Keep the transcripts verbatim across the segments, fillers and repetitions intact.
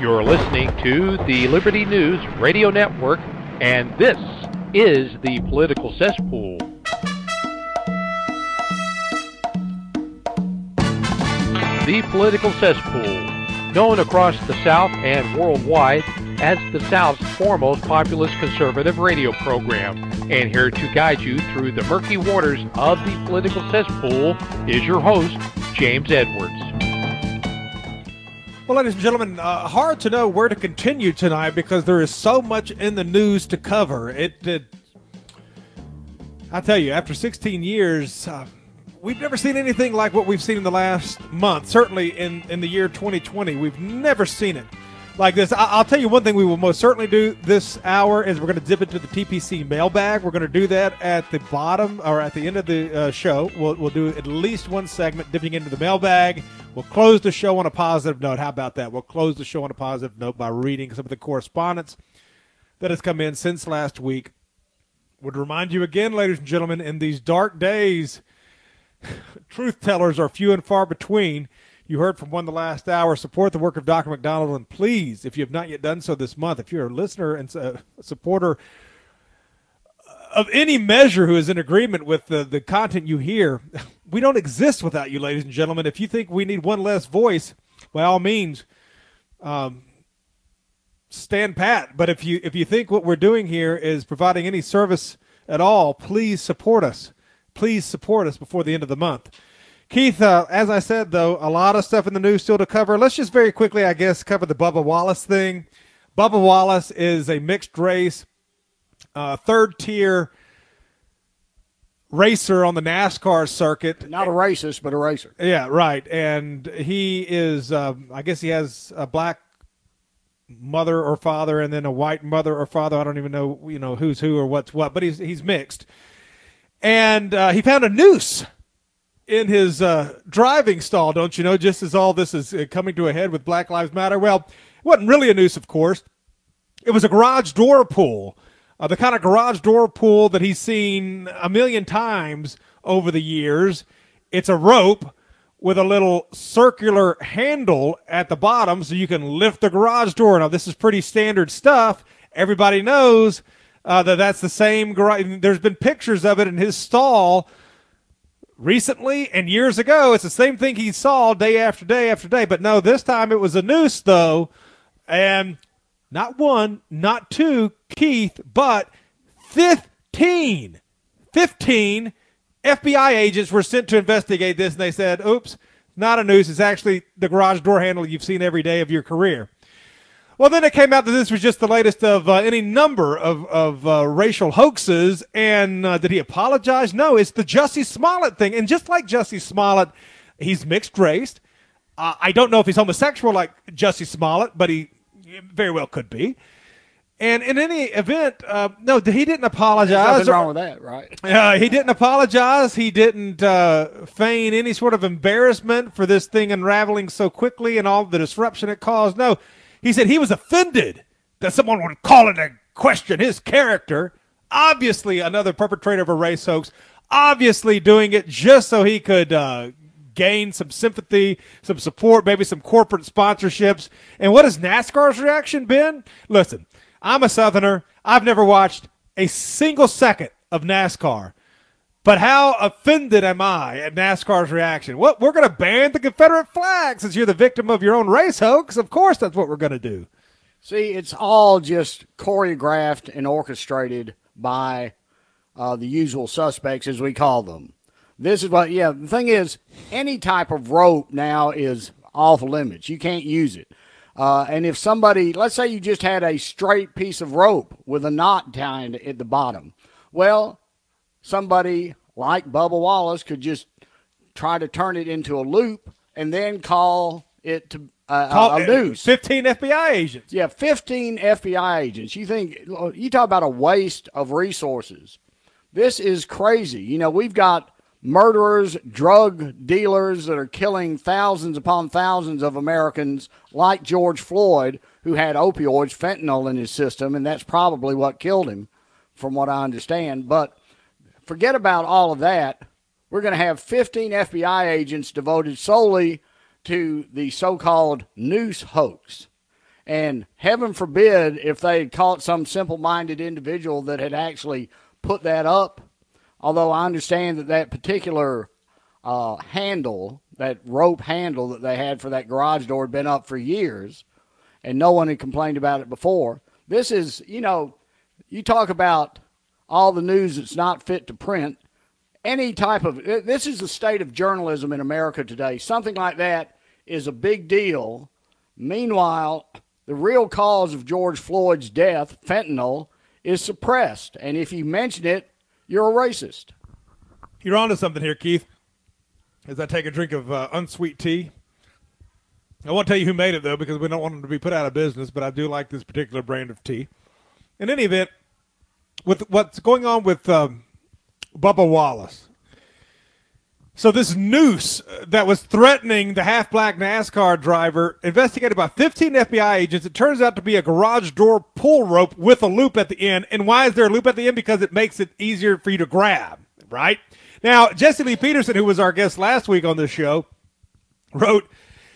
You're listening to the Liberty News Radio Network, and this is the Political Cesspool. The Political Cesspool, known across the South and worldwide as the South's foremost populist conservative radio program. And here to guide you through the murky waters of the Political Cesspool is your host, James Edwards. Well, ladies and gentlemen, uh, hard to know where to continue tonight because there is so much in the news to cover. It, it I tell you, after sixteen years, uh, we've never seen anything like what we've seen in the last month. Certainly in, in the year twenty twenty, we've never seen it like this. I, I'll tell you one thing we will most certainly do this hour is we're going to dip into the T P C mailbag. We're going to do that at the bottom or at the end of the uh, show. We'll, we'll do at least one segment dipping into the mailbag. We'll close the show on a positive note. How about that? We'll close the show on a positive note by reading some of the correspondence that has come in since last week. Would remind you again, ladies and gentlemen, in these dark days, truth tellers are few and far between. You heard from one the last hour. Support the work of Doctor McDonald, and please, if you have not yet done so this month, if you're a listener and a supporter of any measure who is in agreement with the, the content you hear, we don't exist without you, ladies and gentlemen. If you think we need one less voice, by all means, um, stand pat. But if you if you think what we're doing here is providing any service at all, please support us. Please support us before the end of the month. Keith, uh, as I said, though, a lot of stuff in the news still to cover. Let's just very quickly, I guess, cover the Bubba Wallace thing. Bubba Wallace is a mixed race, uh, third-tier racer on the NASCAR circuit. Not a racist, but a racer. Yeah, right. And he is, um, I guess he has a black mother or father and then a white mother or father. I don't even know, you know, who's who or what's what, but he's he's mixed. And uh, he found a noose in his uh, driving stall, don't you know, just as all this is uh, coming to a head with Black Lives Matter. Well, it wasn't really a noose, of course. It was a garage door pull, uh, the kind of garage door pull that he's seen a million times over the years. It's a rope with a little circular handle at the bottom so you can lift the garage door. Now, this is pretty standard stuff. Everybody knows uh, that that's the same garage. There's been pictures of it in his stall recently and years ago. It's the same thing he saw day after day after day. But no, this time it was a noose, though. And not one, not two, Keith, but fifteen, fifteen F B I agents were sent to investigate this, and they said, oops, not a noose. It's actually the garage door handle you've seen every day of your career. Well, then it came out that this was just the latest of uh, any number of, of uh, racial hoaxes. And uh, did he apologize? No, it's the Jussie Smollett thing. And just like Jussie Smollett, he's mixed race. Uh, I don't know if he's homosexual like Jussie Smollett, but he very well could be. And in any event, uh, no, he didn't apologize. There's nothing wrong with that, right? Uh, he didn't apologize. He didn't uh, feign any sort of embarrassment for this thing unraveling so quickly and all the disruption it caused. No. He said he was offended that someone would call into question his character. Obviously, another perpetrator of a race hoax. Obviously, doing it just so he could uh, gain some sympathy, some support, maybe some corporate sponsorships. And what has NASCAR's reaction been? Listen, I'm a Southerner. I've never watched a single second of NASCAR. But how offended am I at NASCAR's reaction? What, we're going to ban the Confederate flag since you're the victim of your own race hoax? Of course that's what we're going to do. See, it's all just choreographed and orchestrated by uh, the usual suspects, as we call them. This is what, yeah, the thing is, any type of rope now is off limits. You can't use it. Uh, and if somebody, let's say you just had a straight piece of rope with a knot tied at the bottom. Well, somebody like Bubba Wallace could just try to turn it into a loop and then call it to uh, call, a noose. fifteen F B I agents. Yeah, fifteen F B I agents. You think, you talk about a waste of resources. This is crazy. You know, we've got murderers, drug dealers that are killing thousands upon thousands of Americans like George Floyd, who had opioids, fentanyl in his system, and that's probably what killed him, from what I understand. But forget about all of that. We're going to have fifteen F B I agents devoted solely to the so-called noose hoax. And heaven forbid if they had caught some simple-minded individual that had actually put that up, although I understand that that particular uh, handle, that rope handle that they had for that garage door had been up for years, and no one had complained about it before. This is, you know, you talk about all the news that's not fit to print. Any type of, this is the state of journalism in America today. Something like that is a big deal. Meanwhile, the real cause of George Floyd's death, fentanyl, is suppressed. And if you mention it, you're a racist. You're onto something here, Keith. As I take a drink of uh, unsweet tea. I won't tell you who made it, though, because we don't want them to be put out of business, but I do like this particular brand of tea. In any event, with what's going on with um, Bubba Wallace. So this noose that was threatening the half-black NASCAR driver, investigated by fifteen F B I agents, it turns out to be a garage door pull rope with a loop at the end. And why is there a loop at the end? Because it makes it easier for you to grab, right? Now, Jesse Lee Peterson, who was our guest last week on this show, wrote,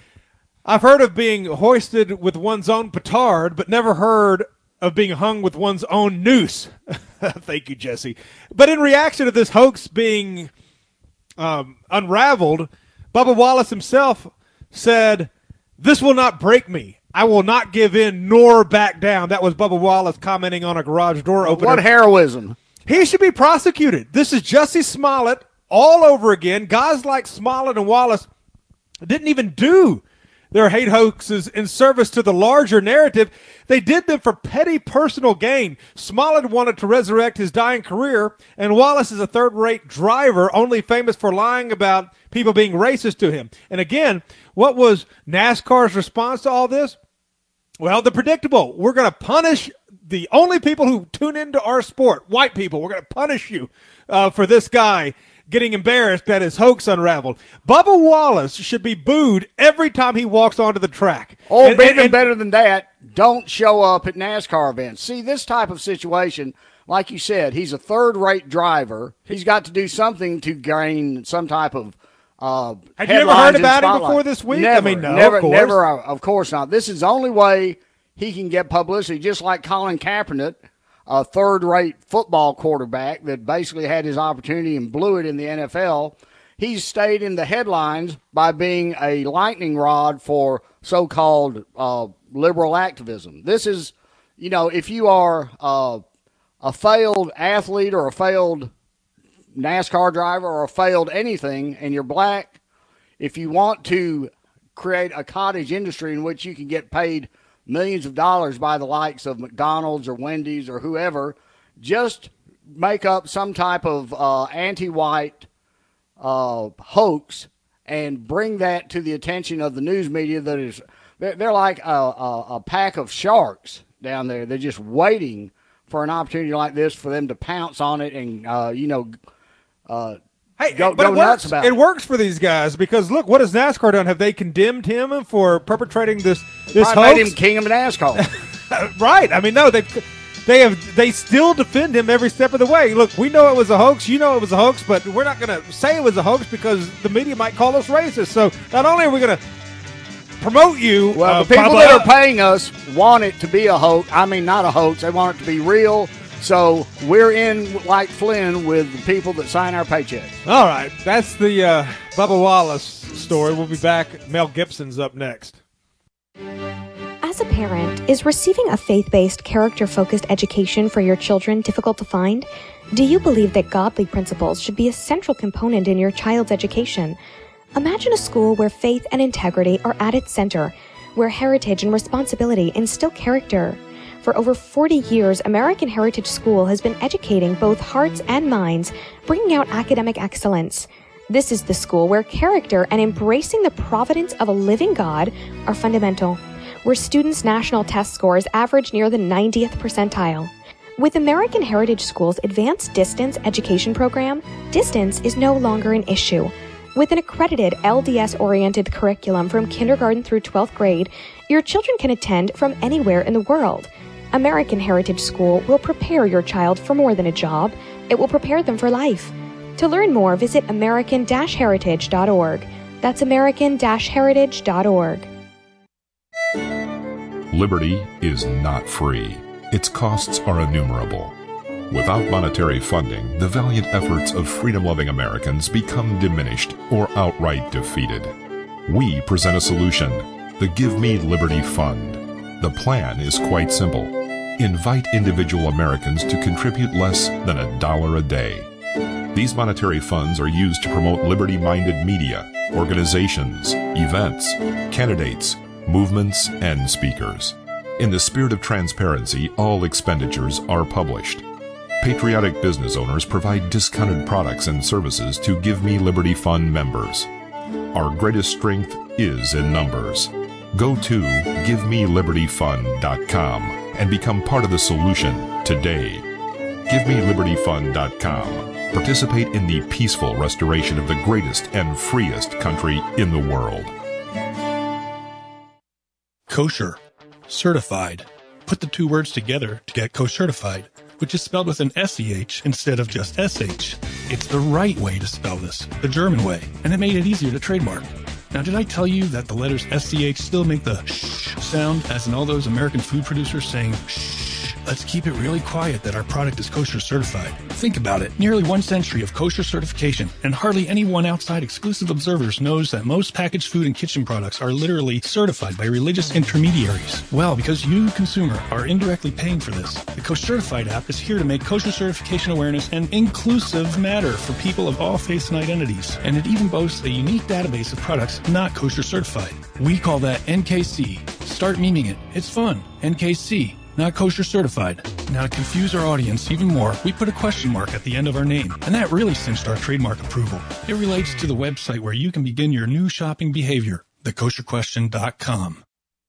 I've heard of being hoisted with one's own petard, but never heard of being hung with one's own noose. Thank you, Jesse. But in reaction to this hoax being um, unraveled, Bubba Wallace himself said, this will not break me. I will not give in nor back down. That was Bubba Wallace commenting on a garage door opener. What heroism. He should be prosecuted. This is Jussie Smollett all over again. Guys like Smollett and Wallace didn't even do their hate hoaxes in service to the larger narrative. They did them for petty personal gain. Smollett wanted to resurrect his dying career, and Wallace is a third-rate driver, only famous for lying about people being racist to him. And again, what was NASCAR's response to all this? Well, the predictable. We're going to punish the only people who tune into our sport, white people. We're going to punish you uh, for this guy getting embarrassed that his hoax unraveled. Bubba Wallace should be booed every time he walks onto the track. Or and, even and, better than that, don't show up at NASCAR events. See, this type of situation, like you said, he's a third-rate driver. He's got to do something to gain some type of uh, Have you ever heard about him before this week? Never, I mean, no, never, of course. never, uh, of course not. This is the only way he can get publicity, just like Colin Kaepernick, a third-rate football quarterback that basically had his opportunity and blew it in the N F L. He's stayed in the headlines by being a lightning rod for so-called uh, liberal activism. This is, you know, if you are uh, a failed athlete or a failed NASCAR driver or a failed anything and you're black, if you want to create a cottage industry in which you can get paid millions of dollars by the likes of McDonald's or Wendy's or whoever, just make up some type of uh, anti-white uh, hoax and bring that to the attention of the news media. That is, they're, they're like a, a, a pack of sharks down there. They're just waiting for an opportunity like this for them to pounce on it and, uh, you know, uh, Hey, go, but go it nuts works. about it. it. works for these guys because look, what has NASCAR done? Have they condemned him for perpetrating this this I hoax? made him king of NASCAR. Right. I mean, no, they they have they still defend him every step of the way. Look, we know it was a hoax. You know it was a hoax, but we're not going to say it was a hoax because the media might call us racist. So not only are we going to promote you, well, uh, the people Bubba, that are paying us want it to be a hoax. I mean, not a hoax. They want it to be real. So we're in like Flynn with the people that sign our paychecks. All right. That's the uh, Bubba Wallace story. We'll be back. Mel Gibson's up next. As a parent, is receiving a faith-based, character-focused education for your children difficult to find? Do you believe that godly principles should be a central component in your child's education? Imagine a school where faith and integrity are at its center, where heritage and responsibility instill character. For over forty years, American Heritage School has been educating both hearts and minds, bringing out academic excellence. This is the school where character and embracing the providence of a living God are fundamental, where students' national test scores average near the ninetieth percentile. With American Heritage School's advanced distance education program, distance is no longer an issue. With an accredited L D S-oriented curriculum from kindergarten through twelfth grade, your children can attend from anywhere in the world. American Heritage School will prepare your child for more than a job. It will prepare them for life. To learn more, visit american dash heritage dot org. That's american dash heritage dot org. Liberty is not free. Its costs are innumerable. Without monetary funding, the valiant efforts of freedom-loving Americans become diminished or outright defeated. We present a solution, the Give Me Liberty Fund. The plan is quite simple. Invite individual Americans to contribute less than a dollar a day. These monetary funds are used to promote liberty-minded media, organizations, events, candidates, movements, and speakers. In the spirit of transparency, all expenditures are published. Patriotic business owners provide discounted products and services to Give Me Liberty Fund members. Our greatest strength is in numbers. Go to give me liberty fund dot com and become part of the solution today. give me liberty fund dot com. Participate in the peaceful restoration of the greatest and freest country in the world. Kosher. Certified. Put the two words together to get co-certified, which is spelled with an S E H instead of just S H. It's the right way to spell this, the German way, and it made it easier to trademark. Now, did I tell you that the letters S C H still make the sh sound, as in all those American food producers saying shh? Let's keep it really quiet that our product is kosher certified. Think about it. Nearly one century of kosher certification, and hardly anyone outside exclusive observers knows that most packaged food and kitchen products are literally certified by religious intermediaries. Well, because you, consumer, are indirectly paying for this, the Kosher Certified app is here to make kosher certification awareness an inclusive matter for people of all faiths and identities. And it even boasts a unique database of products not kosher certified. We call that N K C. Start memeing it. It's fun. N K C. Not kosher certified. Now, to confuse our audience even more, we put a question mark at the end of our name, and that really cinched our trademark approval. It relates to the website where you can begin your new shopping behavior, the kosher question dot com.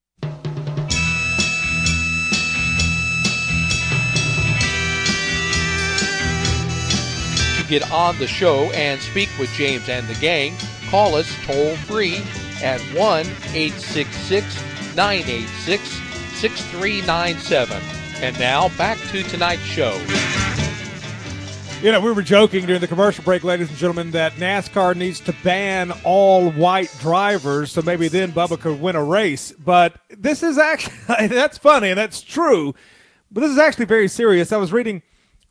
To get on the show and speak with James and the gang, call us toll free at one eight six six, nine eight six, six three nine seven. And now, back to tonight's show. You know, we were joking during the commercial break, ladies and gentlemen, that NASCAR needs to ban all white drivers so maybe then Bubba could win a race. But this is actually, that's funny and that's true, but this is actually very serious. I was reading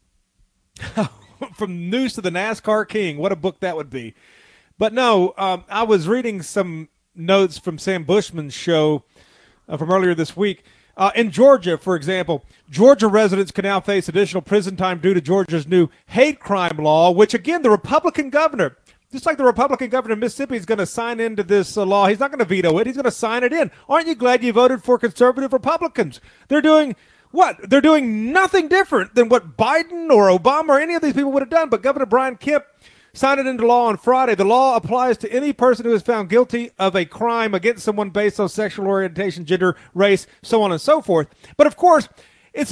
From News to the NASCAR King, what a book that would be. But no, um, I was reading some notes from Sam Bushman's show uh, from earlier this week. Uh, in Georgia, for example, Georgia residents can now face additional prison time due to Georgia's new hate crime law, which, again, the Republican governor, just like the Republican governor of Mississippi is going to sign into this uh, law. He's not going to veto it. He's going to sign it in. Aren't you glad you voted for conservative Republicans? They're doing what? They're doing nothing different than what Biden or Obama or any of these people would have done. But Governor Brian Kemp signed it into law on Friday. The law applies to any person who is found guilty of a crime against someone based on sexual orientation, gender, race, so on and so forth. But, of course, it's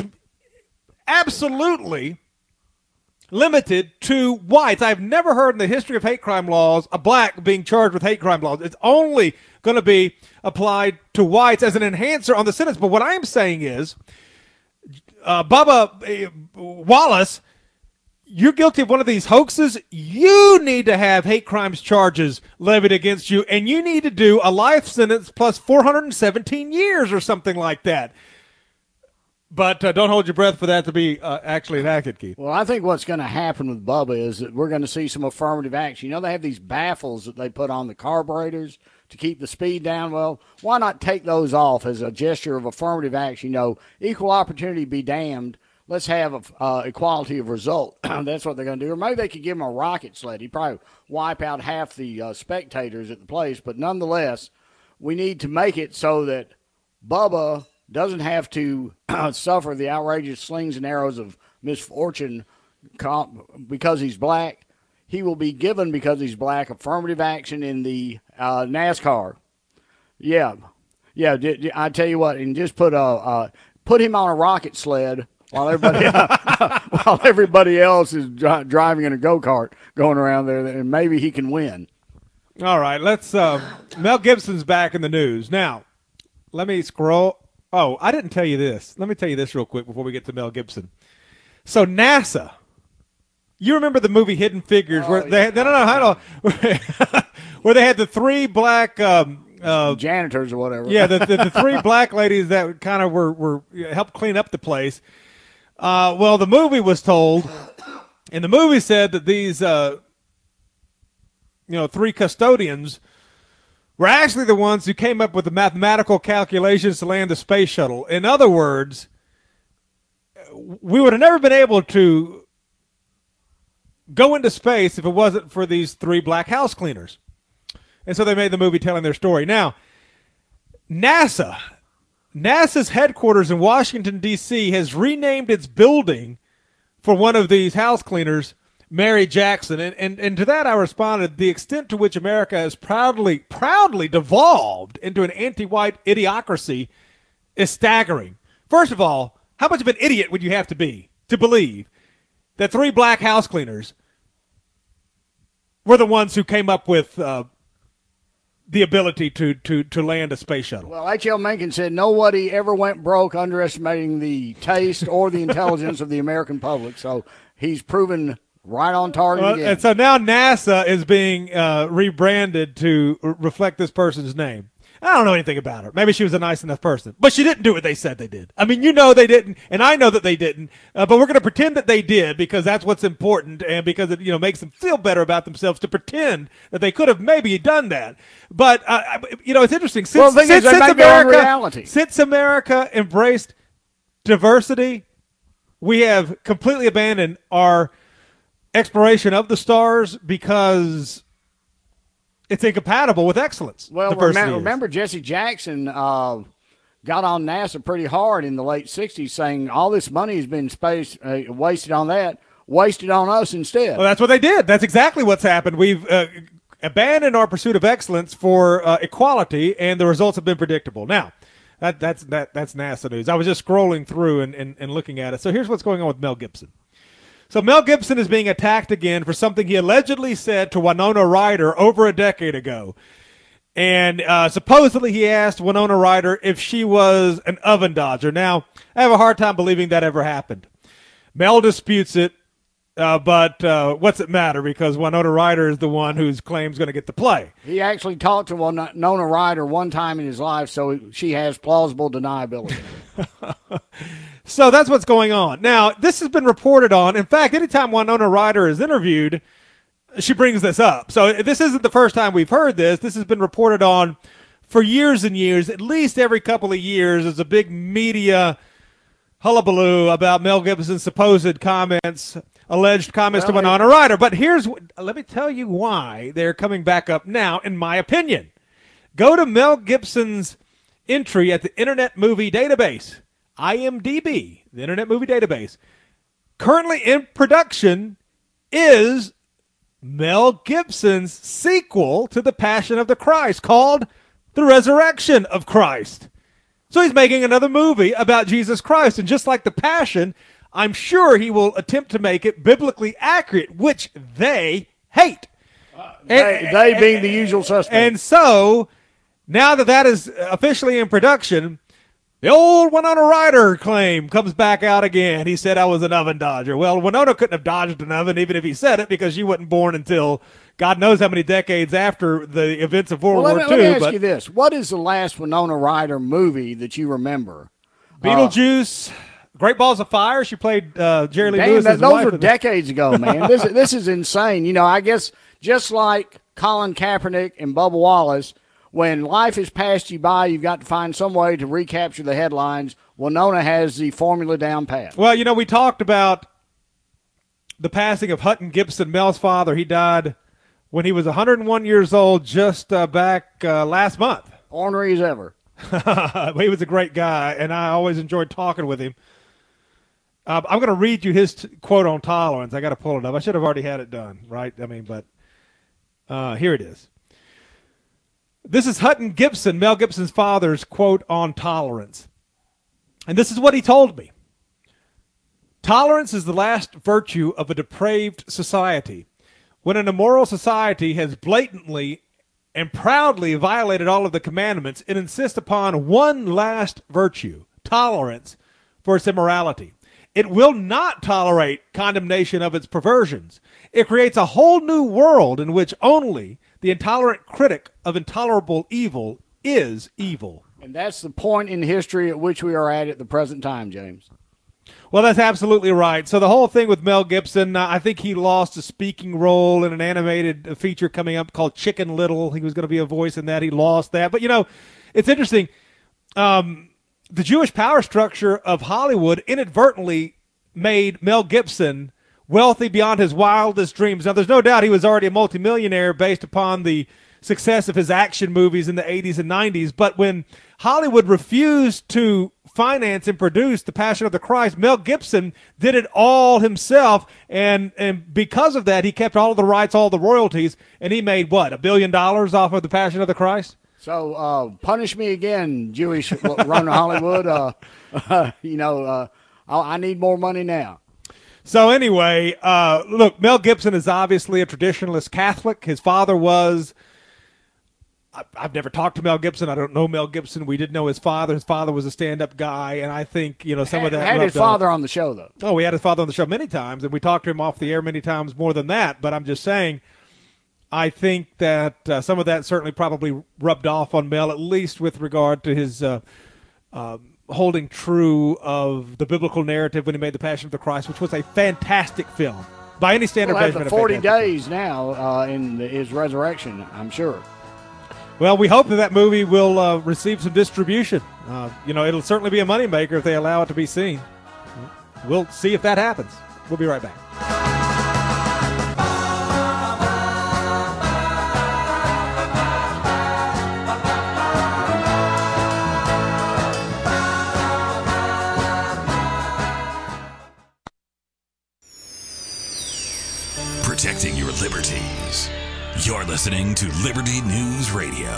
absolutely limited to whites. I've never heard in the history of hate crime laws a black being charged with hate crime laws. It's only going to be applied to whites as an enhancer on the sentence. But what I'm saying is, uh, Bubba uh, Wallace, you're guilty of one of these hoaxes, you need to have hate crimes charges levied against you, and you need to do a life sentence plus four hundred seventeen years or something like that. But uh, don't hold your breath for that to be uh, actually enacted, Keith. Well, I think what's going to happen with Bubba is that we're going to see some affirmative action. You know, they have these baffles that they put on the carburetors to keep the speed down. Well, why not take those off as a gesture of affirmative action? You know, equal opportunity be damned. Let's have uh, equality of result. That's what they're going to do. Or maybe they could give him a rocket sled. He'd probably wipe out half the uh, spectators at the place. But nonetheless, we need to make it so that Bubba doesn't have to suffer the outrageous slings and arrows of misfortune because he's black. He will be given, because he's black, affirmative action in the uh, NASCAR. Yeah. Yeah, I tell you what, and just put, a, uh, put him on a rocket sled while everybody while everybody else is dri- driving in a go-kart going around there, and maybe he can win. All right, let's uh, – Mel Gibson's back in the news. Now, let me scroll – oh, I didn't tell you this. Let me tell you this real quick before we get to Mel Gibson. So NASA – you remember the movie Hidden Figures, oh, where they yeah. had, no, no, no, hold on, where they had the three black um, uh, janitors or whatever. Yeah, the, the, the three black ladies that kind of were, were helped clean up the place. Uh, well, the movie was told, and the movie said that these, uh, you know, three custodians were actually the ones who came up with the mathematical calculations to land the space shuttle. In other words, we would have never been able to go into space if it wasn't for these three black house cleaners. And so they made the movie telling their story. Now, NASA, NASA's headquarters in Washington, D C has renamed its building for one of these house cleaners, Mary Jackson. And, and, and to that I responded, the extent to which America has proudly, proudly devolved into an anti-white idiocracy is staggering. First of all, how much of an idiot would you have to be to believe that three black house cleaners were the ones who came up with uh, the ability to, to, to land a space shuttle? Well, H L Mencken said nobody ever went broke underestimating the taste or the intelligence of the American public. So he's proven right on target well, again. And so now NASA is being uh, rebranded to r- reflect this person's name. I don't know anything about her. Maybe she was a nice enough person. But she didn't do what they said they did. I mean, you know they didn't, and I know that they didn't. Uh, but we're going to pretend that they did because that's what's important and because it, you know, makes them feel better about themselves to pretend that they could have maybe done that. But, uh, you know, it's interesting. Since, well, the thing since, is, they since make their own America, reality. Since America embraced diversity, we have completely abandoned our exploration of the stars because it's incompatible with excellence. Well, diversity remember, is. remember Jesse Jackson uh, got on NASA pretty hard in the late sixties saying all this money has been space, uh, wasted on that, wasted on us instead. Well, that's what they did. That's exactly what's happened. We've uh, abandoned our pursuit of excellence for uh, equality, and the results have been predictable. Now, that, that's that, that's NASA news. I was just scrolling through and, and, and looking at it. So here's what's going on with Mel Gibson. So Mel Gibson is being attacked again for something he allegedly said to Winona Ryder over a decade ago. And uh, supposedly he asked Winona Ryder if she was an oven dodger. Now, I have a hard time believing that ever happened. Mel disputes it, uh, but uh, what's it matter? Because Winona Ryder is the one whose claim's going to get the play. He actually talked to Winona Ryder one time in his life, so she has plausible deniability. So that's what's going on. Now, this has been reported on. In fact, anytime Winona Ryder is interviewed, she brings this up. So this isn't the first time we've heard this. This has been reported on for years and years. At least every couple of years, there's a big media hullabaloo about Mel Gibson's supposed comments, alleged comments well, to Winona Ryder. But here's, let me tell you why they're coming back up now, in my opinion. Go to Mel Gibson's entry at the Internet Movie Database. I M D B, the Internet Movie Database. Currently in production is Mel Gibson's sequel to The Passion of the Christ called The Resurrection of Christ. So he's making another movie about Jesus Christ. And just like The Passion, I'm sure he will attempt to make it biblically accurate, which they hate. Uh, they, and, they being the usual suspects. And so now that that is officially in production, the old Winona Ryder claim comes back out again. He said I was an oven dodger. Well, Winona couldn't have dodged an oven even if he said it because she wasn't born until God knows how many decades after the events of World well, War let Two. Me, let me ask but you this. What is the last Winona Ryder movie that you remember? Beetlejuice, uh, Great Balls of Fire. She played uh, Jerry Lee damn, Lewis. That, those were decades ago, man. this, this is insane. You know, I guess just like Colin Kaepernick and Bubba Wallace, when life has passed you by, you've got to find some way to recapture the headlines. Winona has the formula down pat. Well, you know, we talked about the passing of Hutton Gibson, Mel's father. He died when he was one hundred one years old just uh, back uh, last month. Ornery as ever. He was a great guy, and I always enjoyed talking with him. Uh, I'm going to read you his t- quote on tolerance. I got to pull it up. I should have already had it done, right? I mean, but uh, here it is. This is Hutton Gibson, Mel Gibson's father's quote on tolerance. And this is what he told me. Tolerance is the last virtue of a depraved society. When an immoral society has blatantly and proudly violated all of the commandments, it insists upon one last virtue, tolerance for its immorality. It will not tolerate condemnation of its perversions. It creates a whole new world in which only the intolerant critic of intolerable evil is evil. And that's the point in history at which we are at at the present time, James. Well, that's absolutely right. So the whole thing with Mel Gibson, uh, I think he lost a speaking role in an animated feature coming up called Chicken Little. He was going to be a voice in that. He lost that. But, you know, it's interesting. Um, the Jewish power structure of Hollywood inadvertently made Mel Gibson wealthy beyond his wildest dreams. Now, there's no doubt he was already a multimillionaire based upon the success of his action movies in the eighties and nineties. But when Hollywood refused to finance and produce The Passion of the Christ, Mel Gibson did it all himself, and and because of that, he kept all of the rights, all the royalties, and he made, what, a billion dollars off of The Passion of the Christ? So uh, punish me again, Jewish Rona Hollywood. Uh, uh, you know, uh, I, I need more money now. So anyway, uh, look, Mel Gibson is obviously a traditionalist Catholic. His father was... I've never talked to Mel Gibson. I don't know Mel Gibson. We did know his father. His father was a stand-up guy, and I think, you know, some had, of that. Had his father on the show, though. Oh, we had his father on the show many times, and we talked to him off the air many times more than that. But I'm just saying, I think that uh, some of that certainly probably rubbed off on Mel, at least with regard to his uh, uh, holding true of the biblical narrative when he made The Passion of the Christ, which was a fantastic film by any standard well, measurement. After forty days now uh, in the, his resurrection, I'm sure. Well, we hope that that movie will uh, receive some distribution. Uh, you know, it'll certainly be a moneymaker if they allow it to be seen. We'll see if that happens. We'll be right back. Protecting your liberties. You're listening to Liberty News Radio.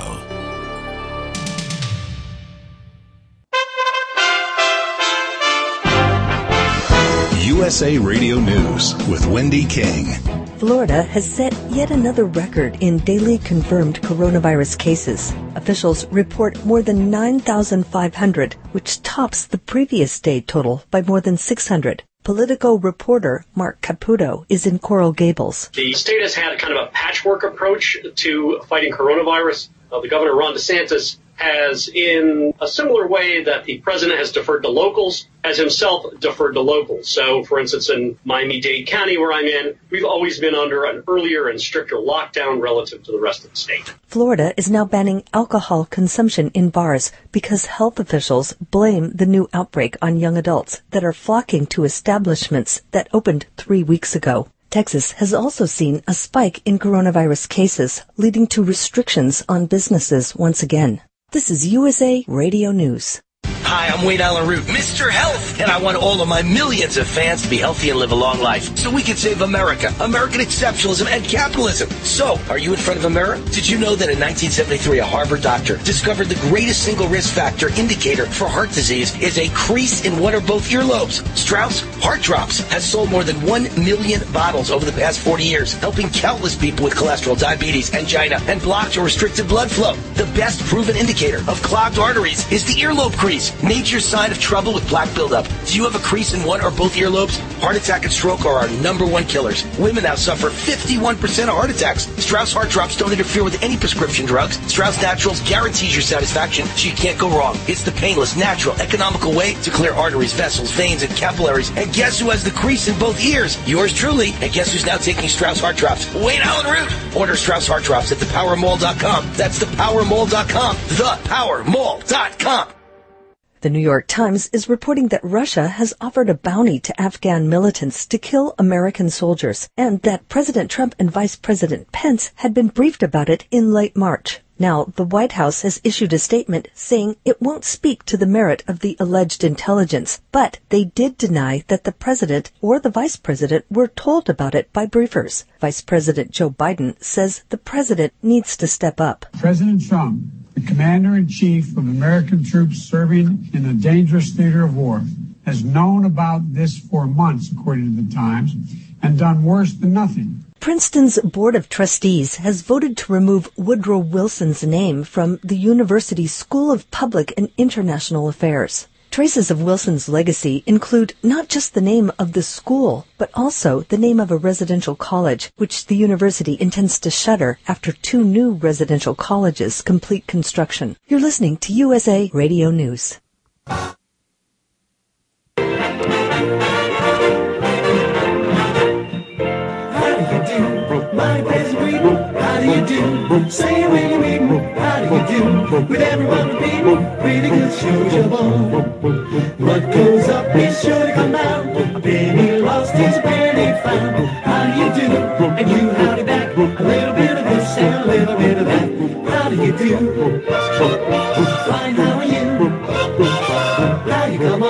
U S A Radio News with Wendy King. Florida has set yet another record in daily confirmed coronavirus cases. Officials report more than nine thousand five hundred, which tops the previous day total by more than six hundred. Politico reporter Mark Caputo is in Coral Gables. The state has had kind of a patchwork approach to fighting coronavirus. Uh, the governor, Ron DeSantis, has, in a similar way that the president has deferred to locals, has himself deferred to locals. So, for instance, in Miami-Dade County, where I'm in, we've always been under an earlier and stricter lockdown relative to the rest of the state. Florida is now banning alcohol consumption in bars because health officials blame the new outbreak on young adults that are flocking to establishments that opened three weeks ago. Texas has also seen a spike in coronavirus cases, leading to restrictions on businesses once again. This is U S A Radio News. Hi, I'm Wade Allen Root, Mister Health, and I want all of my millions of fans to be healthy and live a long life so we can save America, American exceptionalism, and capitalism. So, are you in front of a mirror? Did you know that in nineteen seventy-three, a Harvard doctor discovered the greatest single risk factor indicator for heart disease is a crease in one or both earlobes? Strauss Heart Drops has sold more than one million bottles over the past forty years, helping countless people with cholesterol, diabetes, angina, and blocked or restricted blood flow. The best proven indicator of clogged arteries is the earlobe crease. Major sign of trouble with plaque buildup. Do you have a crease in one or both earlobes? Heart attack and stroke are our number one killers. Women now suffer fifty-one percent of heart attacks. Strauss Heart Drops don't interfere with any prescription drugs. Strauss Naturals guarantees your satisfaction, so you can't go wrong. It's the painless, natural, economical way to clear arteries, vessels, veins, and capillaries. And guess who has the crease in both ears? Yours truly. And guess who's now taking Strauss Heart Drops? Wayne Allen Root. Order Strauss Heart Drops at the power mall dot com. That's the power mall dot com. the power mall dot com. The New York Times is reporting that Russia has offered a bounty to Afghan militants to kill American soldiers, and that President Trump and Vice President Pence had been briefed about it in late March. Now, the White House has issued a statement saying it won't speak to the merit of the alleged intelligence, but they did deny that the president or the vice president were told about it by briefers. Vice President Joe Biden says the president needs to step up. President Trump, the commander-in-chief of American troops serving in a dangerous theater of war, has known about this for months, according to the Times, and done worse than nothing. Princeton's Board of Trustees has voted to remove Woodrow Wilson's name from the university's School of Public and International Affairs. traces of Wilson's legacy include not just the name of the school, but also the name of a residential college, which the university intends to shutter after two new residential colleges complete construction. You're listening to U S A Radio News. My place greeting, how do you do? Say when you meet me, how do you do? With everyone repeating, really good shows your bone. What goes up is sure to come down. A penny lost is a penny found. How do you do? And you howdy back. A little bit of this and a little bit of that. How do you do? Fine, how are you? Now you come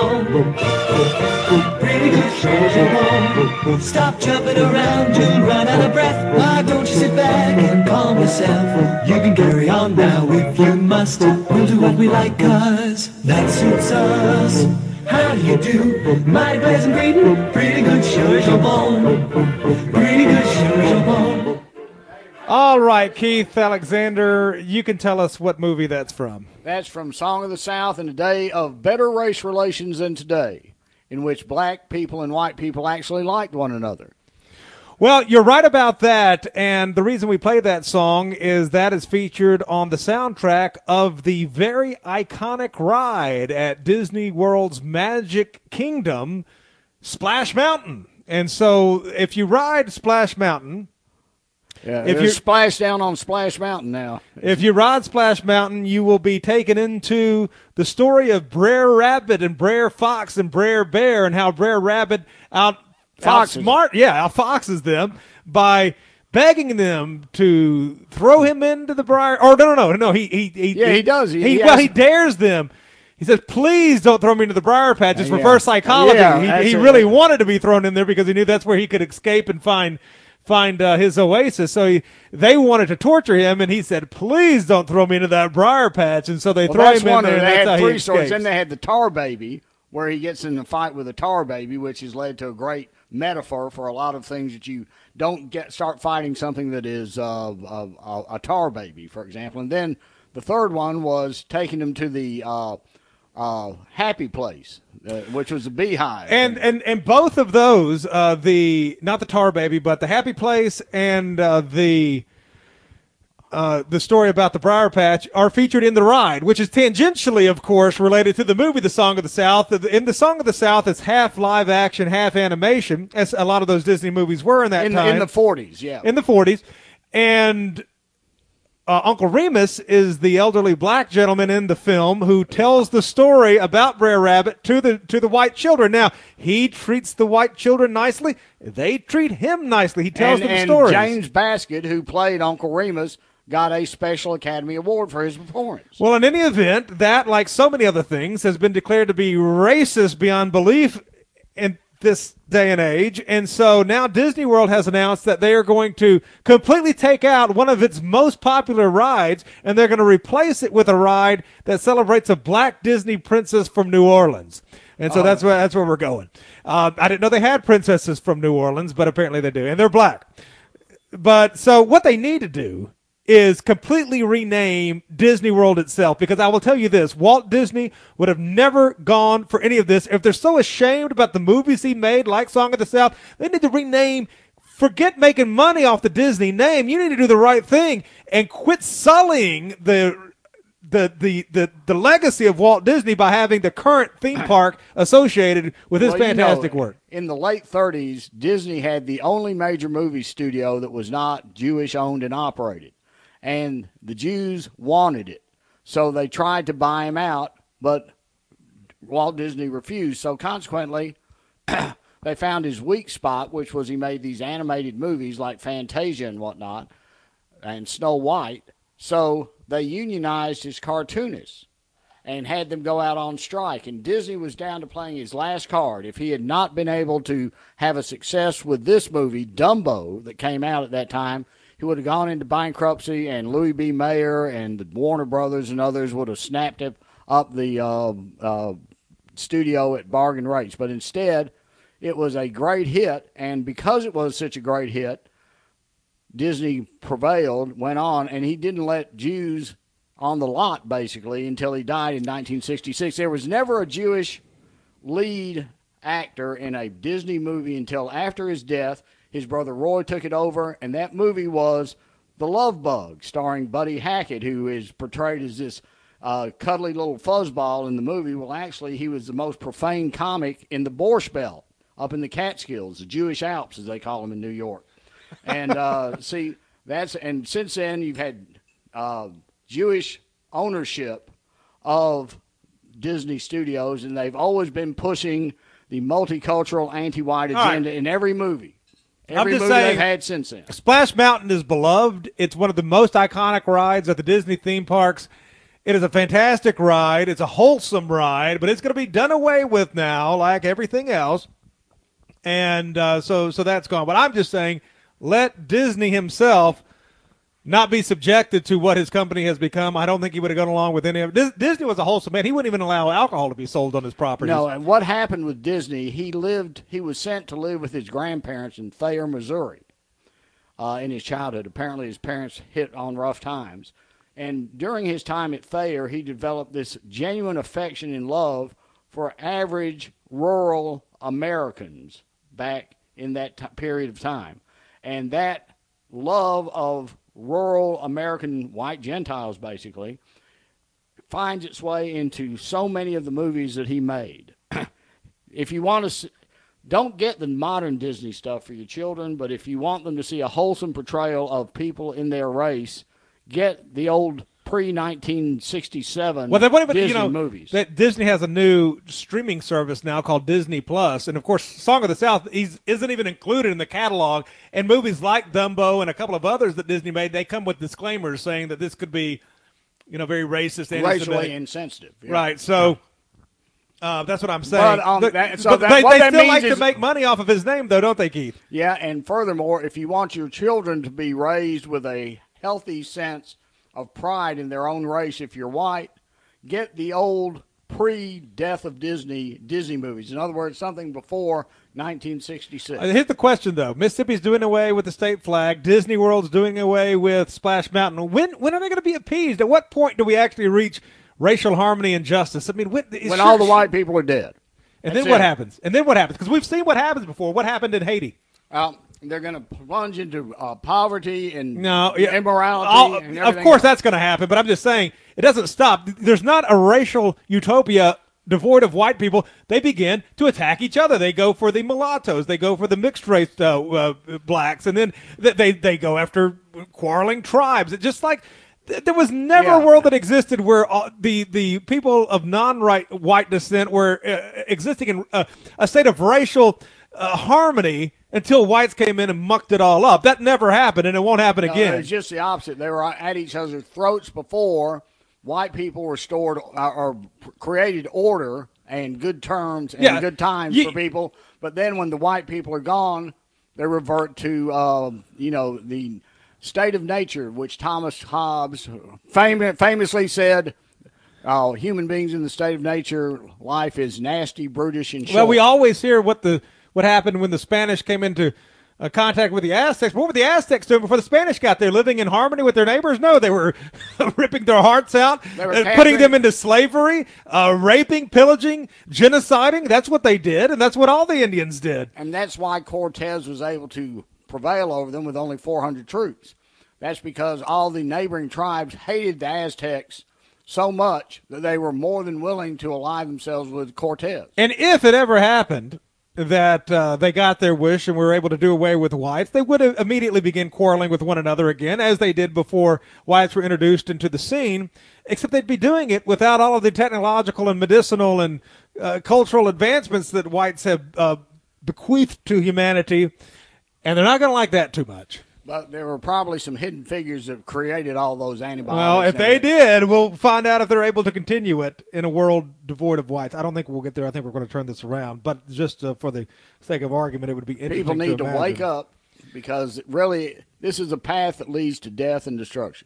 on. Pretty good shows your bone. Stop jumping around, you'll run out of breath. Why don't you sit back and calm yourself? You can carry on now if you must. We'll do what we like, cause that suits us. How do you do? Mighty pleasant greeting. Pretty good shows your bone. Pretty good shows your bone. All right, Keith Alexander, you can tell us what movie that's from. That's from Song of the South in a day of better race relations than today, in which black people and white people actually liked one another. Well, you're right about that, and the reason we play that song is that is featured on the soundtrack of the very iconic ride at Disney World's Magic Kingdom, Splash Mountain. And so if you ride Splash Mountain... Yeah, if you splash down on Splash Mountain now. If you ride Splash Mountain, you will be taken into the story of Brer Rabbit and Brer Fox and Brer Bear and how Brer Rabbit out outsmart, yeah, outfoxes them by begging them to throw him into the briar. Or no, no, no, no. He, he, he yeah, he, he does. He, he, he well, he dares them. He says, "Please don't throw me into the briar patch." It's yeah. reverse psychology. Yeah, he he really wanted to be thrown in there because he knew that's where he could escape and find. find uh, his oasis. So he, they wanted to torture him, and he said, "Please don't throw me into that briar patch." And so they well, throw him in there, and they that's had how three he stories. escapes. Then they had the tar baby, where he gets in a fight with a tar baby, which has led to a great metaphor for a lot of things that you don't get start fighting something that is uh, a, a tar baby, for example. And then the third one was taking him to the uh, uh, happy place, uh, which was a beehive. And and and both of those, uh, the not the tar baby, but the happy place and uh, the uh, the story about the briar patch are featured in the ride, which is tangentially, of course, related to the movie The Song of the South. In The Song of the South, it's half live action, half animation, as a lot of those Disney movies were in that in, time. In the forties, yeah. In the forties. And Uh, Uncle Remus is the elderly black gentleman in the film who tells the story about Brer Rabbit to the to the white children. Now, he treats the white children nicely. They treat him nicely. He tells and, them and stories. James Baskett, who played Uncle Remus, got a Special Academy Award for his performance. Well, in any event, that, like so many other things, has been declared to be racist beyond belief in this day and age. And so now Disney World has announced that they are going to completely take out one of its most popular rides, and they're going to replace it with a ride that celebrates a black Disney princess from New Orleans. And so oh. that's where that's where we're going. Uh, I didn't know they had princesses from New Orleans, but apparently they do, and they're black. But so what they need to do is completely rename Disney World itself, because I will tell you this, Walt Disney would have never gone for any of this. If they're so ashamed about the movies he made, like Song of the South, they need to rename. Forget making money off the Disney name. You need to do the right thing and quit sullying the the the the, the legacy of Walt Disney by having the current theme park associated with his well, fantastic you know, work. In the late thirties, Disney had the only major movie studio that was not Jewish owned and operated. And the Jews wanted it. So they tried to buy him out, but Walt Disney refused. So consequently, they found his weak spot, which was he made these animated movies like Fantasia and whatnot, and Snow White. So they unionized his cartoonists and had them go out on strike. And Disney was down to playing his last card. If he had not been able to have a success with this movie, Dumbo, that came out at that time, he would have gone into bankruptcy, and Louis B. Mayer and the Warner Brothers and others would have snapped up the uh, uh, studio at bargain rates. But instead, it was a great hit, and because it was such a great hit, Disney prevailed, went on, and he didn't let Jews on the lot, basically, until he died in nineteen sixty-six. There was never a Jewish lead actor in a Disney movie until after his death. His brother Roy took it over, and that movie was The Love Bug, starring Buddy Hackett, who is portrayed as this uh, cuddly little fuzzball in the movie. Well, actually, he was the most profane comic in the Borscht Belt up in the Catskills, the Jewish Alps, as they call them in New York. And uh, see, that's and since then you've had uh, Jewish ownership of Disney Studios, and they've always been pushing the multicultural, anti-white agenda right. in every movie. Every movie saying, they've had since then. Splash Mountain is beloved. It's one of the most iconic rides at the Disney theme parks. It is a fantastic ride. It's a wholesome ride, but it's going to be done away with now, like everything else. And uh, so, so that's gone. But I'm just saying, let Disney himself not be subjected to what his company has become. I don't think he would have gone along with any of it. Disney was a wholesome man. He wouldn't even allow alcohol to be sold on his properties. No, and what happened with Disney, he lived, he was sent to live with his grandparents in Thayer, Missouri uh, in his childhood. Apparently his parents hit on rough times. And during his time at Thayer, he developed this genuine affection and love for average rural Americans back in that t- period of time. And that love of rural American white Gentiles, basically, finds its way into so many of the movies that he made. If you want to see, don't get the modern Disney stuff for your children, but if you want them to see a wholesome portrayal of people in their race, get the old pre nineteen sixty-seven well, then what if, Disney you know, movies. That Disney has a new streaming service now called Disney Plus, and of course, Song of the South is, isn't even included in the catalog. And movies like Dumbo and a couple of others that Disney made, they come with disclaimers saying that this could be, you know, very racist, and racially insensitive. Yeah. Right. So uh, that's what I'm saying. But, um, but, that, so but that, they, what they that still like is, to make money off of his name, though, don't they, Keith? Yeah, and furthermore, if you want your children to be raised with a healthy sense of pride in their own race, if you're white, get the old pre-death of Disney Disney movies. In other words, something before nineteen sixty-six. Uh, here's the question, though. Mississippi's doing away with the state flag. Disney World's doing away with Splash Mountain. When when are they going to be appeased? At what point do we actually reach racial harmony and justice? I mean, when, when sure, all the white people are dead. And That's then what it. happens? And then what happens? Because we've seen what happens before. What happened in Haiti? Um, they're going to plunge into uh, poverty and no, yeah, immorality. all, and of course, else. that's going to happen. But I'm just saying it doesn't stop. There's not a racial utopia devoid of white people. They begin to attack each other. They go for the mulattoes. They go for the mixed race uh, uh, blacks, and then they they go after quarreling tribes. It just like. There was never yeah. a world that existed where all, the the people of non-white white descent were uh, existing in uh, a state of racial uh, harmony until whites came in and mucked it all up. That never happened, and it won't happen no, again. It's just the opposite. They were at each other's throats before white people restored uh, or created order and good terms and yeah. good times you, for people. But then when the white people are gone, they revert to uh, you know the state of nature, which Thomas Hobbes fam- famously said, oh, human beings in the state of nature, life is nasty, brutish, and short. Well, we always hear what the what happened when the Spanish came into uh, contact with the Aztecs. What were the Aztecs doing before the Spanish got there? Living in harmony with their neighbors? No, they were ripping their hearts out, uh, putting them into slavery, uh, raping, pillaging, genociding. That's what they did, and that's what all the Indians did. And that's why Cortez was able to prevail over them with only four hundred troops. That's because all the neighboring tribes hated the Aztecs so much that they were more than willing to ally themselves with Cortez. And if it ever happened that uh, they got their wish and were able to do away with whites, they would immediately begin quarreling with one another again, as they did before whites were introduced into the scene, except they'd be doing it without all of the technological and medicinal and uh, cultural advancements that whites have uh, bequeathed to humanity. And they're not going to like that too much. But there were probably some hidden figures that created all those antibiotics. Well, if they did, we'll find out if they're able to continue it in a world devoid of whites. I don't think we'll get there. I think we're going to turn this around. But just uh, for the sake of argument, it would be interesting People need to, to wake up, because really this is a path that leads to death and destruction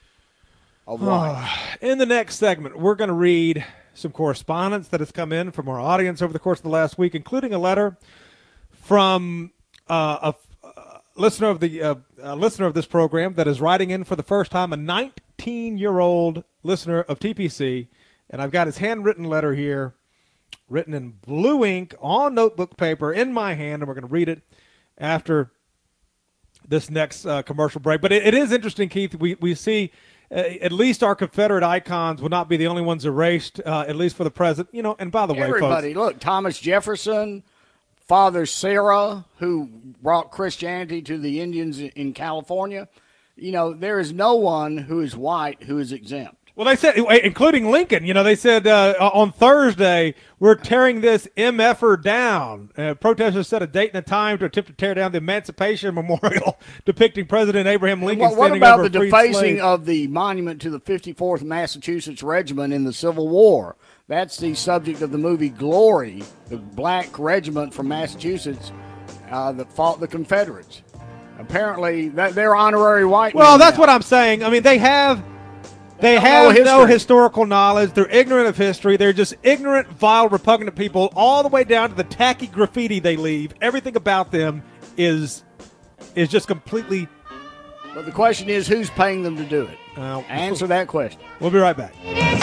of whites. In the next segment, we're going to read some correspondence that has come in from our audience over the course of the last week, including a letter from Uh, a, a listener of the uh, a listener of this program that is writing in for the first time, a eighteen-year-old listener of T P C, and I've got his handwritten letter here, written in blue ink on notebook paper in my hand, and we're going to read it after this next uh, commercial break. But it, it is interesting, Keith. We we see uh, at least our Confederate icons will not be the only ones erased, uh, at least for the present. You know, and by the Everybody, way, folks, look, Thomas Jefferson, Father Sarah, who brought Christianity to the Indians in California. You know, there is no one who is white who is exempt. well, they said, including Lincoln, you know, they said uh, on Thursday, we're tearing this M F-er down. Uh, protesters set a date and a time to attempt to tear down the Emancipation Memorial depicting President Abraham Lincoln What, what standing about over the a freed defacing slave. of the monument to the fifty-fourth Massachusetts Regiment in the Civil War? That's the subject of the movie Glory, the black regiment from Massachusetts uh, that fought the Confederates. Apparently, that they're honorary white Well, men that's now. what I'm saying. I mean, they have they don't have know no history. historical knowledge. They're ignorant of history. They're just ignorant, vile, repugnant people, all the way down to the tacky graffiti they leave. Everything about them is is just completely. But the question is, who's paying them to do it? Uh, Answer that question. We'll be right back.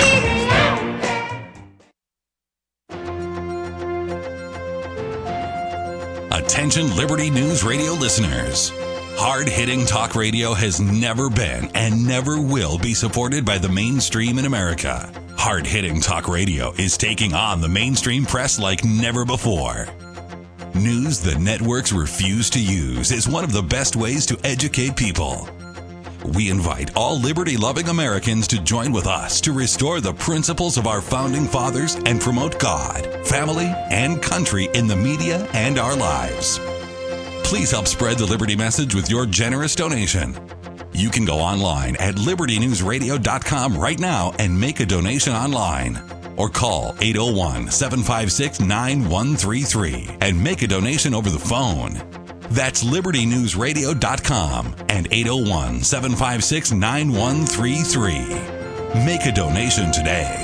Attention Liberty News Radio listeners. Hard-hitting talk radio has never been and never will be supported by the mainstream in America. Hard-hitting talk radio is taking on the mainstream press like never before. News the networks refuse to use is one of the best ways to educate people. We invite all liberty-loving Americans to join with us to restore the principles of our founding fathers and promote God, family, and country in the media and our lives. Please help spread the Liberty message with your generous donation. You can go online at liberty news radio dot com right now and make a donation online. Or call eight oh one, seven five six, nine one three three and make a donation over the phone. That's liberty news radio dot com and eight oh one, seven five six, nine one three three. Make a donation today.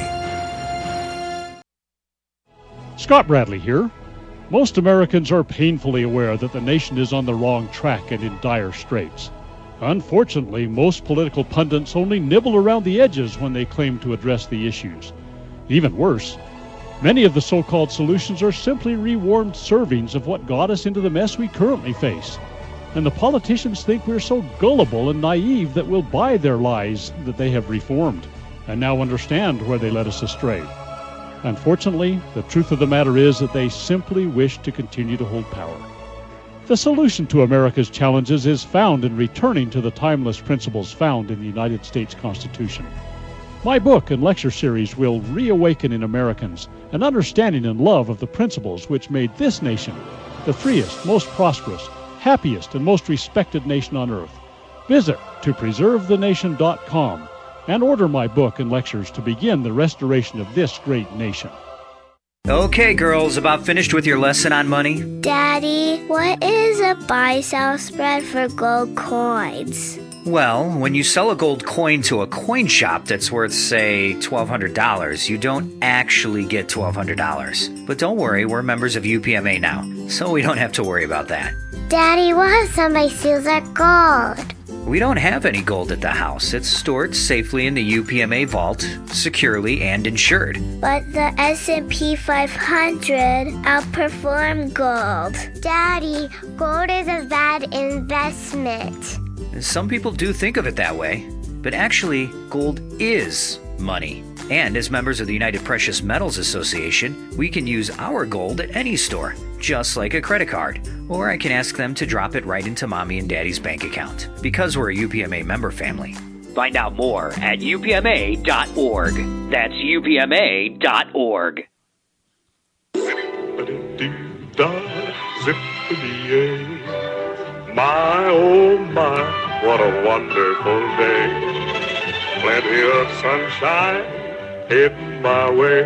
Scott Bradley here. Most Americans are painfully aware that the nation is on the wrong track and in dire straits. Unfortunately, most political pundits only nibble around the edges when they claim to address the issues. Even worse, many of the so-called solutions are simply rewarmed servings of what got us into the mess we currently face. And the politicians think we're so gullible and naive that we'll buy their lies that they have reformed, and now understand where they led us astray. Unfortunately, the truth of the matter is that they simply wish to continue to hold power. The solution to America's challenges is found in returning to the timeless principles found in the United States Constitution. My book and lecture series will reawaken in Americans an understanding and love of the principles which made this nation the freest, most prosperous, happiest, and most respected nation on earth. Visit to preserve the nation dot com and order my book and lectures to begin the restoration of this great nation. Okay, girls, about finished with your lesson on money? Daddy, what is a buy-sell spread for gold coins? Well, when you sell a gold coin to a coin shop that's worth, say, twelve hundred dollars, you don't actually get twelve hundred dollars. But don't worry, we're members of U P M A now, so we don't have to worry about that. Daddy, what if somebody steals our gold? We don't have any gold at the house. It's stored safely in the U P M A vault, securely and insured. But the S and P five hundred outperformed gold. Daddy, gold is a bad investment. Some people do think of it that way, but actually, gold is money. And as members of the United Precious Metals Association, we can use our gold at any store, just like a credit card. Or I can ask them to drop it right into Mommy and Daddy's bank account, because we're a U P M A member family. Find out more at U P M A dot org. That's U P M A dot org. My, oh my, what a wonderful day. Plenty of sunshine heading my way.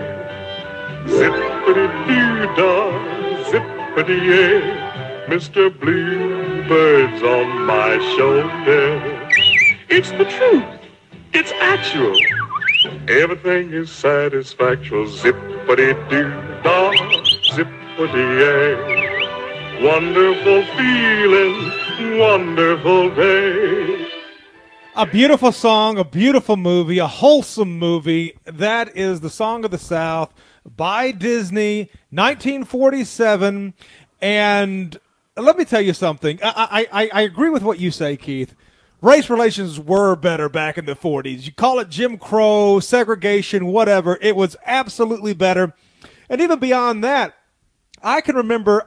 Zippity-doo-dah, zippity-yay. Mister Bluebird's on my shoulder. It's the truth. It's actual. Everything is satisfactual. Zippity-doo-dah, zippity-yay. Wonderful feeling, wonderful day. A beautiful song, a beautiful movie, a wholesome movie. That is The Song of the South by Disney, nineteen forty-seven. And let me tell you something. I, I, I agree with what you say, Keith. Race relations were better back in the forties. You call it Jim Crow, segregation, whatever. It was absolutely better. And even beyond that, I can remember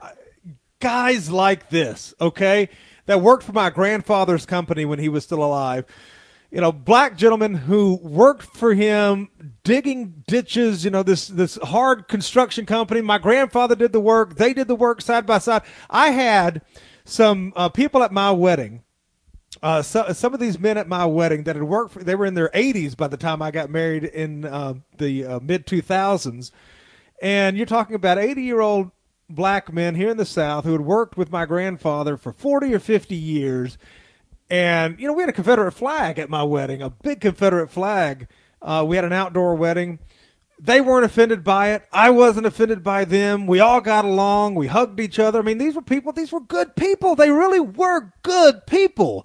guys like this, okay, that worked for my grandfather's company when he was still alive. You know, black gentlemen who worked for him digging ditches, you know, this, this hard construction company. My grandfather did the work. They did the work side by side. I had some uh, people at my wedding, uh, so, some of these men at my wedding that had worked for, they were in their eighties by the time I got married in uh, the uh, mid two thousands. And you're talking about eighty-year-old black men here in the South who had worked with my grandfather for forty or fifty years. And, you know, we had a Confederate flag at my wedding, a big Confederate flag. Uh, we had an outdoor wedding. They weren't offended by it. I wasn't offended by them. We all got along. We hugged each other. I mean, these were people, these were good people. They really were good people.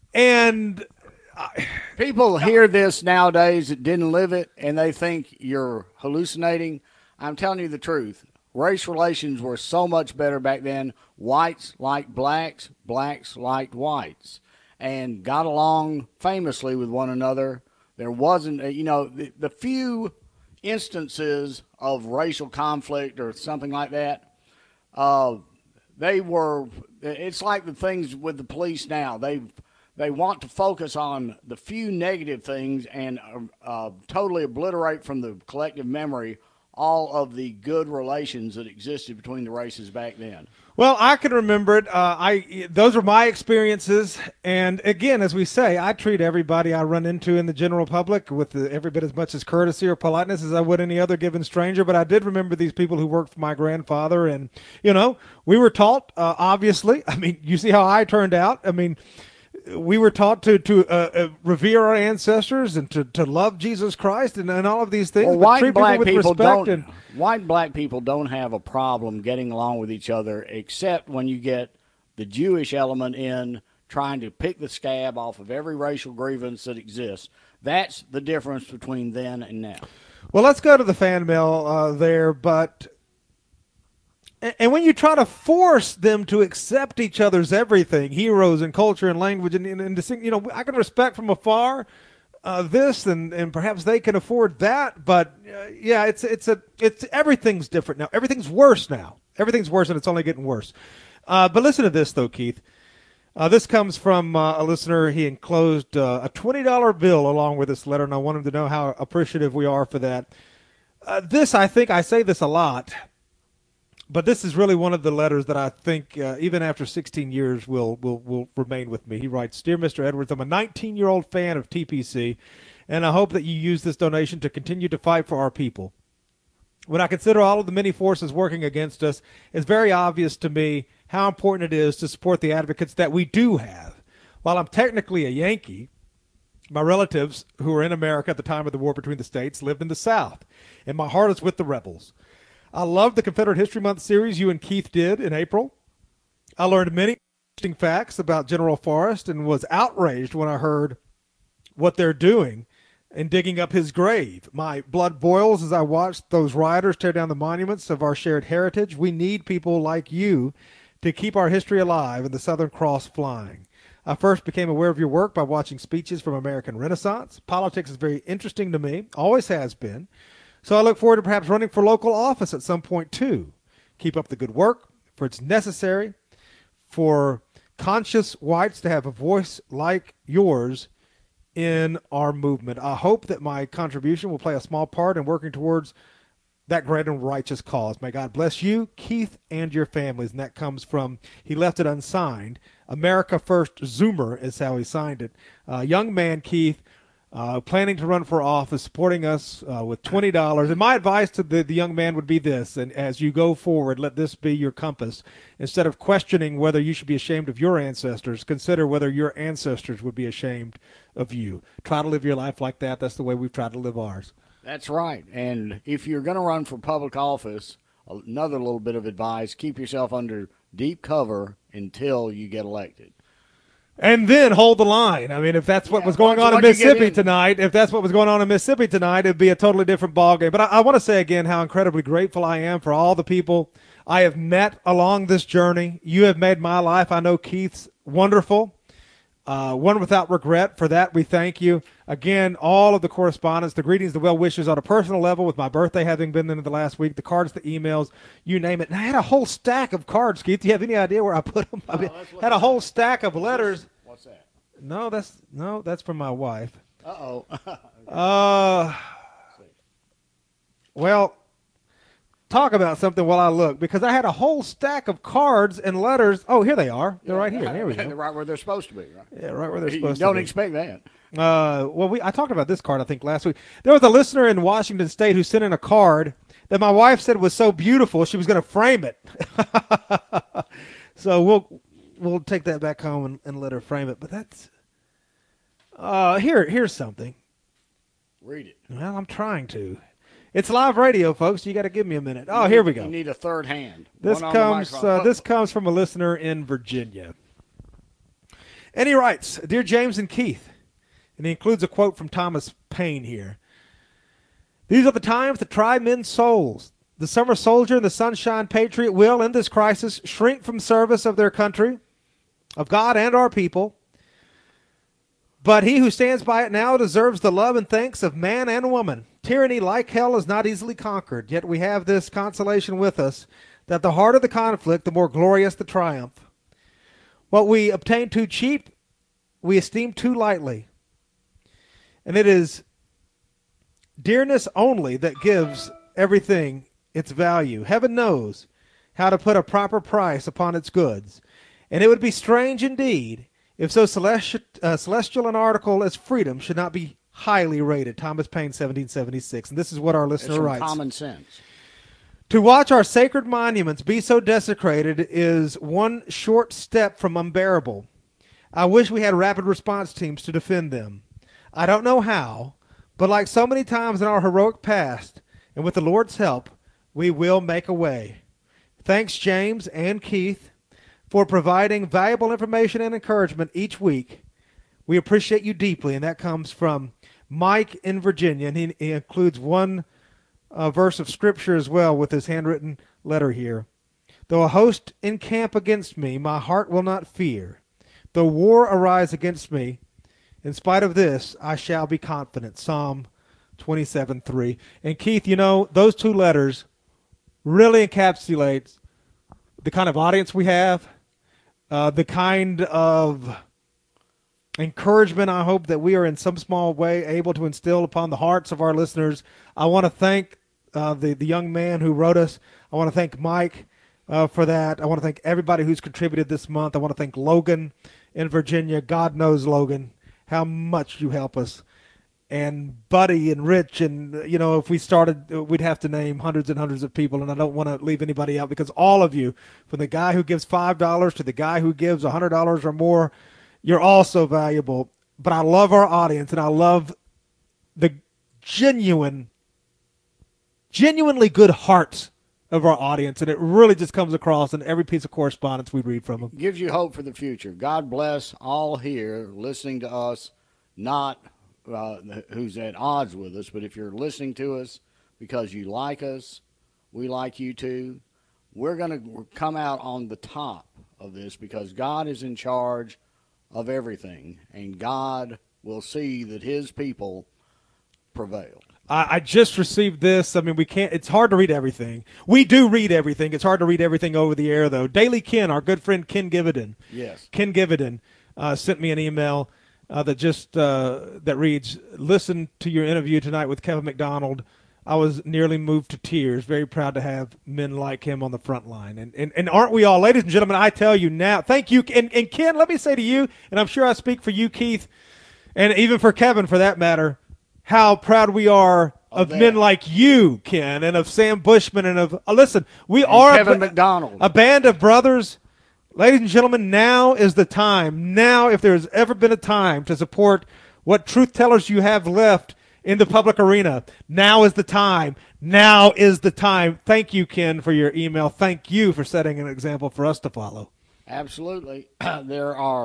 And I, people hear this nowadays that didn't live it, and they think you're hallucinating. I'm telling you the truth. Race relations were so much better back then. Whites liked blacks, blacks liked whites, and got along famously with one another. There wasn't, you know, the, the few instances of racial conflict or something like that, uh, they were, it's like the things with the police now. They they want to focus on the few negative things and uh, totally obliterate from the collective memory all of the good relations that existed between the races back then. Well, I can remember it. Uh, I those are my experiences, and again, as we say, I treat everybody I run into in the general public with the, every bit as much as courtesy or politeness as I would any other given stranger. But I did remember these people who worked for my grandfather, and you know, we were taught. Uh, obviously, I mean, you see how I turned out. I mean, we were taught to to uh, uh, revere our ancestors and to, to love Jesus Christ and, and all of these things. Well, but white treat and black people with people respect don't. And, white and black people don't have a problem getting along with each other, except when you get the Jewish element in trying to pick the scab off of every racial grievance that exists. That's the difference between then and now. Well, let's go to the fan mail uh, there, but. And when you try to force them to accept each other's everything, heroes and culture and language, and, and, and to sing, you know, I can respect from afar uh, this, and, and perhaps they can afford that. But uh, yeah, it's it's a it's everything's different now. Everything's worse now. Everything's worse, and it's only getting worse. Uh, but listen to this, though, Keith. Uh, this comes from uh, a listener. He enclosed uh, a twenty dollar bill along with this letter, and I want him to know how appreciative we are for that. Uh, this, I think, I say this a lot. But this is really one of the letters that I think, uh, even after sixteen years, will, will will remain with me. He writes, Dear Mister Edwards, I'm a nineteen-year-old fan of T P C, and I hope that you use this donation to continue to fight for our people. When I consider all of the many forces working against us, it's very obvious to me how important it is to support the advocates that we do have. While I'm technically a Yankee, my relatives who were in America at the time of the war between the states lived in the South, and my heart is with the rebels. I love the Confederate History Month series you and Keith did in April. I learned many interesting facts about General Forrest and was outraged when I heard what they're doing in digging up his grave. My blood boils as I watched those rioters tear down the monuments of our shared heritage. We need people like you to keep our history alive and the Southern Cross flying. I first became aware of your work by watching speeches from American Renaissance. Politics is very interesting to me, always has been. So I look forward to perhaps running for local office at some point, too. Keep up the good work, for it's necessary for conscious whites to have a voice like yours in our movement. I hope that my contribution will play a small part in working towards that great and righteous cause. May God bless you, Keith, and your families. And that comes from, he left it unsigned, America First Zoomer is how he signed it. Uh, young man, Keith, Uh, planning to run for office, supporting us uh, with twenty dollars. And my advice to the, the young man would be this, and as you go forward, let this be your compass. Instead of questioning whether you should be ashamed of your ancestors, consider whether your ancestors would be ashamed of you. Try to live your life like that. That's the way we've tried to live ours. That's right. And if you're going to run for public office, another little bit of advice, keep yourself under deep cover until you get elected. and then hold the line. I mean, if that's what Yeah, was going once- on in once you get Mississippi in- tonight, if that's what was going on in Mississippi tonight, it'd be a totally different ballgame. But I, I want to say again how incredibly grateful I am for all the people I have met along this journey. You have made my life, I know Keith's, wonderful. Uh, one without regret. For that, we thank you. Again, all of the correspondence, the greetings, the well wishes on a personal level, with my birthday having been in the last week, the cards, the emails, you name it. And I had a whole stack of cards, Keith. Do you have any idea where I put them? I mean, had a whole stack of letters. What's that? No, that's no, that's from my wife. Uh-oh. Uh, well, talk about something while I look, because I had a whole stack of cards and letters. Oh, here they are. They're right here. Here we go. They're right where they're supposed to be, right? Yeah, right where they're You supposed don't to be. expect that. Uh, well, we I talked about this card, I think, last week. There was a listener in Washington State who sent in a card that my wife said was so beautiful she was going to frame it. So we'll we'll take that back home and, and let her frame it. But that's uh here here's something. Read it. Well, I'm trying to. It's live radio, folks. You got to give me a minute. Oh, here we go. You need a third hand. This One on the comes microphone. uh, this comes from a listener in Virginia. And he writes, "Dear James and Keith," and he includes a quote from Thomas Paine here. "These are the times that try men's souls. The summer soldier and the sunshine patriot will, in this crisis, shrink from service of their country, of God and our people. But he who stands by it now deserves the love and thanks of man and woman. Tyranny, like hell, is not easily conquered, yet we have this consolation with us, that the harder the conflict, the more glorious the triumph. What we obtain too cheap, we esteem too lightly. And it is dearness only that gives everything its value. Heaven knows how to put a proper price upon its goods. And it would be strange indeed if so celestial, uh, celestial an article as freedom should not be highly rated." Thomas Paine, seventeen seventy-six. And this is what our listener It's from writes. Common Sense. "To watch our sacred monuments be so desecrated is one short step from unbearable. I wish we had rapid response teams to defend them. I don't know how, but like so many times in our heroic past, and with the Lord's help, we will make a way. Thanks, James and Keith, for providing valuable information and encouragement each week. We appreciate you deeply." And that comes from Mike in Virginia, and he, he includes one uh, verse of Scripture as well with his handwritten letter here. "Though a host encamp against me, my heart will not fear. Though war arise against me, in spite of this, I shall be confident." Psalm twenty-seven three. And Keith, you know, those two letters really encapsulates the kind of audience we have, uh, the kind of encouragement I hope that we are in some small way able to instill upon the hearts of our listeners. I want to thank uh, the, the young man who wrote us. I want to thank Mike uh, for that. I want to thank everybody who's contributed this month. I want to thank Logan in Virginia. God knows, Logan, how much you help us. And Buddy and Rich, and, you know, if we started, we'd have to name hundreds and hundreds of people, and I don't want to leave anybody out, because all of you, from the guy who gives five dollars to the guy who gives one hundred dollars or more, you're all so valuable. But I love our audience, and I love the genuine, genuinely good hearts of our audience, and it really just comes across in every piece of correspondence we read from them. Gives you hope for the future. God bless all here listening to us, not uh, who's at odds with us, but if you're listening to us because you like us, we like you too, we're going to come out on the top of this because God is in charge of everything, and God will see that his people prevail. I, I just received this. I mean, we can't, it's hard to read everything. We do read everything. It's hard to read everything over the air, though. Daily Ken, our good friend Ken Gividen. Yes. Ken Gividen uh, sent me an email uh, that just, uh, that reads, "Listen to your interview tonight with Kevin McDonald. I was nearly moved to tears. Very proud to have men like him on the front line." And and, and aren't we all, ladies and gentlemen, I tell you now, thank you. And, and Ken, let me say to you, and I'm sure I speak for you, Keith, and even for Kevin for that matter, how proud we are of that. men like you, Ken, and of Sam Bushman, and of, uh, listen, we And are Kevin a, McDonald. a band of brothers. Ladies and gentlemen, now is the time. Now, if there's ever been a time to support what truth tellers you have left in the public arena, now is the time. Now is the time. Thank you, Ken, for your email. Thank you for setting an example for us to follow. Absolutely. There are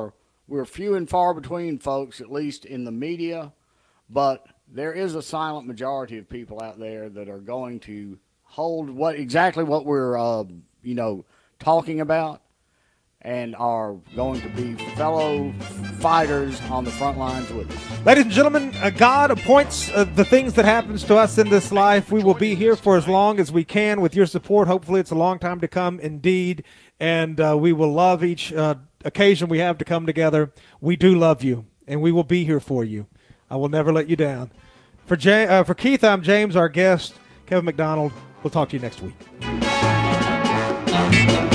we're few and far between, folks, at least in the media, but there is a silent majority of people out there that are going to hold what exactly what we're, uh, you know, talking about, and are going to be fellow fighters on the front lines with us. Ladies and gentlemen, uh, God appoints uh, the things that happens to us in this life. We will be here for as long as we can with your support. Hopefully it's a long time to come indeed, and uh, we will love each uh, occasion we have to come together. We do love you, and we will be here for you. I will never let you down. For, Jay, uh, for Keith, I'm James, our guest, Kevin McDonald. We'll talk to you next week.